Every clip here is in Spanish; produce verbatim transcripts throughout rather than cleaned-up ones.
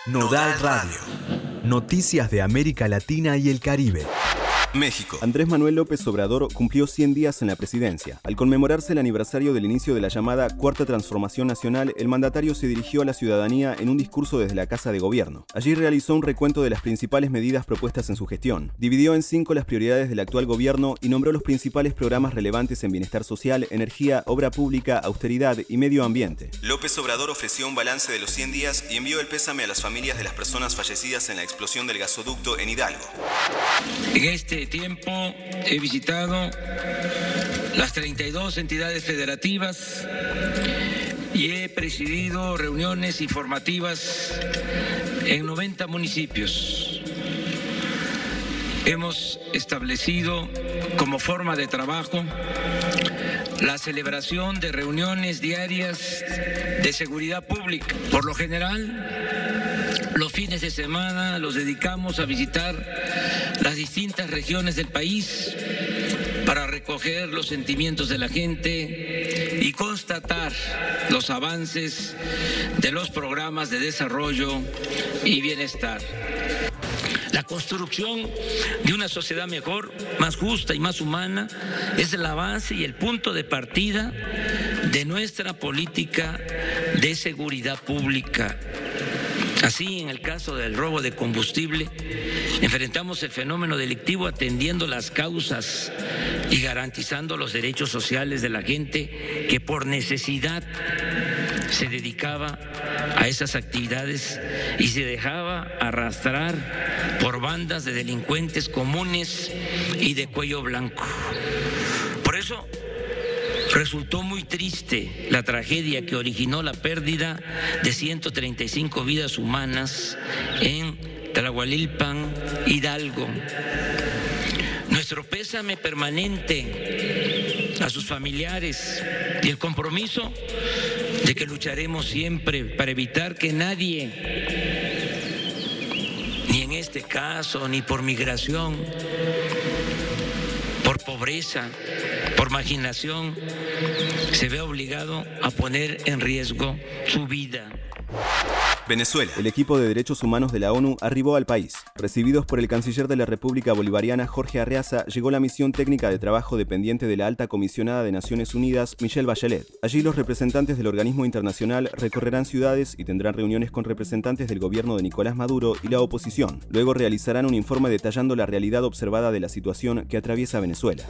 Nodal Radio. Noticias de América Latina y el Caribe. México. Andrés Manuel López Obrador cumplió cien días en la presidencia. Al conmemorarse el aniversario del inicio de la llamada Cuarta Transformación Nacional, el mandatario se dirigió a la ciudadanía en un discurso desde la Casa de Gobierno. Allí realizó un recuento de las principales medidas propuestas en su gestión. Dividió en cinco las prioridades del actual gobierno y nombró los principales programas relevantes en bienestar social, energía, obra pública, austeridad y medio ambiente. López Obrador ofreció un balance de los cien días y envió el pésame a las familias de las personas fallecidas en la explosión del gasoducto en Hidalgo. En este tiempo he visitado las treinta y dos entidades federativas y he presidido reuniones informativas en noventa municipios. Hemos establecido como forma de trabajo la celebración de reuniones diarias de seguridad pública. Por lo general, los fines de semana los dedicamos a visitar las distintas regiones del país para recoger los sentimientos de la gente y constatar los avances de los programas de desarrollo y bienestar. La construcción de una sociedad mejor, más justa y más humana es la base y el punto de partida de nuestra política de seguridad pública. Así, en el caso del robo de combustible, enfrentamos el fenómeno delictivo atendiendo las causas y garantizando los derechos sociales de la gente que por necesidad se dedicaba a esas actividades y se dejaba arrastrar por bandas de delincuentes comunes y de cuello blanco. Por eso resultó muy triste la tragedia que originó la pérdida de ciento treinta y cinco vidas humanas en Tlahualilpan, Hidalgo. Nuestro pésame permanente a sus familiares y el compromiso de que lucharemos siempre para evitar que nadie, ni en este caso, ni por migración, por pobreza, por marginación, se ve obligado a poner en riesgo su vida. Venezuela. El equipo de derechos humanos de la ONU arribó al país. Recibidos por el canciller de la República Bolivariana, Jorge Arreaza, llegó la misión técnica de trabajo dependiente de la alta comisionada de Naciones Unidas, Michelle Bachelet. Allí los representantes del organismo internacional recorrerán ciudades y tendrán reuniones con representantes del gobierno de Nicolás Maduro y la oposición. Luego realizarán un informe detallando la realidad observada de la situación que atraviesa Venezuela.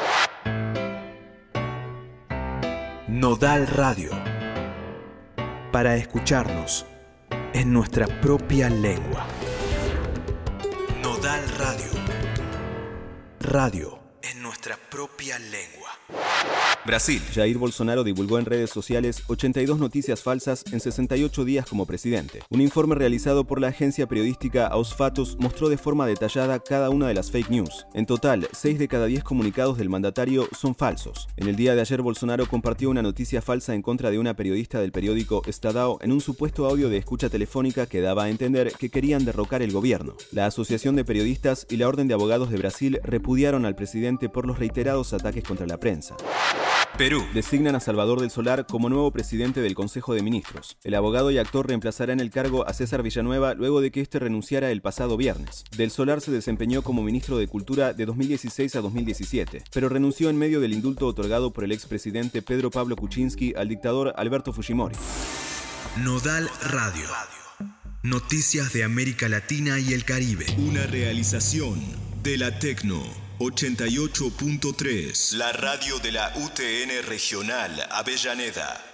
Nodal Radio. Para escucharnos en nuestra propia lengua. Nodal Radio. Radio en nuestra propia lengua. Brasil. Jair Bolsonaro divulgó en redes sociales ochenta y dos noticias falsas en sesenta y ocho días como presidente. Un informe realizado por la agencia periodística Aos Fatos mostró de forma detallada cada una de las fake news. En total, seis de cada diez comunicados del mandatario son falsos. En el día de ayer, Bolsonaro compartió una noticia falsa en contra de una periodista del periódico Estadão en un supuesto audio de escucha telefónica que daba a entender que querían derrocar el gobierno. La Asociación de Periodistas y la Orden de Abogados de Brasil repudiaron al presidente por los reiterados ataques contra la prensa. Perú. Designan a Salvador del Solar como nuevo presidente del Consejo de Ministros. El abogado y actor reemplazará en el cargo a César Villanueva luego de que este renunciara el pasado viernes. Del Solar se desempeñó como ministro de Cultura de dos mil dieciséis a dos mil diecisiete, pero renunció en medio del indulto otorgado por el expresidente Pedro Pablo Kuczynski al dictador Alberto Fujimori. Nodal Radio. Noticias de América Latina y el Caribe. Una realización de la Tecno ochenta y ocho punto tres. La radio de la U T N Regional Avellaneda.